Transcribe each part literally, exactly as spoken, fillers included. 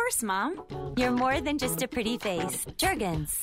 course, Mom. You're more than just a pretty face. Jergens.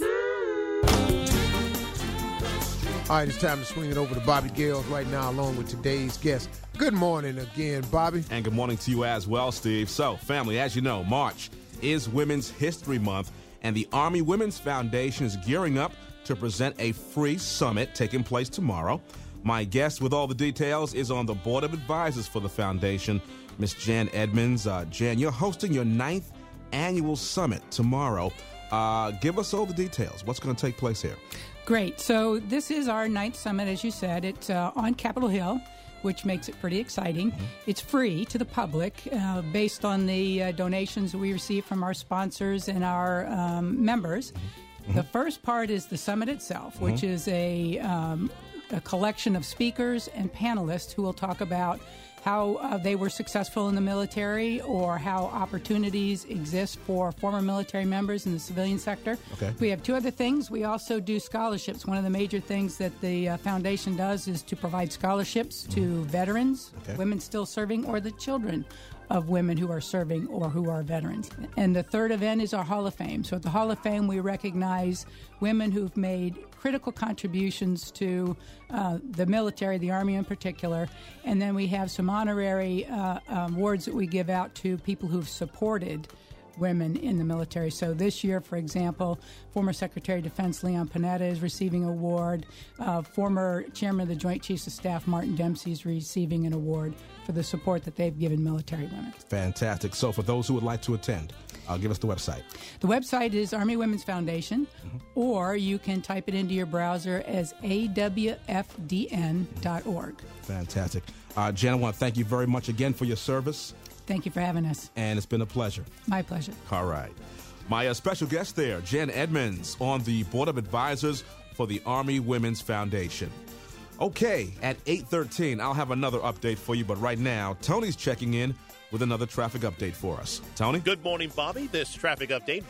All right, it's time to swing it over to Bobby Gales right now, along with today's guest. Good morning again, Bobby. And good morning to you as well, Steve. So, family, as you know, March is Women's History Month, and the Army Women's Foundation is gearing up to present a free summit taking place tomorrow. My guest with all the details is on the Board of Advisors for the foundation, Miss Jan Edmonds. Uh, Jan, you're hosting your ninth annual summit tomorrow. Uh, give us all the details. What's going to take place here? Great. So this is our ninth summit, as you said. It's uh, on Capitol Hill, which makes it pretty exciting. Mm-hmm. It's free to the public uh, based on the uh, donations we receive from our sponsors and our um, members. Mm-hmm. The first part is the summit itself, mm-hmm. which is a, um, a collection of speakers and panelists who will talk about how uh, they were successful in the military or how opportunities exist for former military members in the civilian sector. Okay. We have two other things. We also do scholarships. One of the major things that the uh, foundation does is to provide scholarships mm-hmm. to veterans, okay. women still serving, or the children of women who are serving or who are veterans. And the third event is our Hall of Fame. So at the Hall of Fame, we recognize women who've made critical contributions to uh, the military, the Army in particular. And then we have some honorary uh, um, awards that we give out to people who've supported women in the military. So this year, for example, former Secretary of Defense Leon Panetta is receiving an award. Uh, former Chairman of the Joint Chiefs of Staff Martin Dempsey is receiving an award for the support that they've given military women. Fantastic. So for those who would like to attend, uh, give us the website. The website is Army Women's Foundation, mm-hmm. or you can type it into your browser as A W F D N dot org. Fantastic. Uh, Jan, I want to thank you very much again for your service. Thank you for having us. And it's been a pleasure. My pleasure. All right. My uh, special guest there, Jan Edmonds, on the Board of Advisors for the Army Women's Foundation. Okay, at eight thirteen, I'll have another update for you, but right now, Tony's checking in with another traffic update for us. Tony? Good morning, Bobby. This traffic update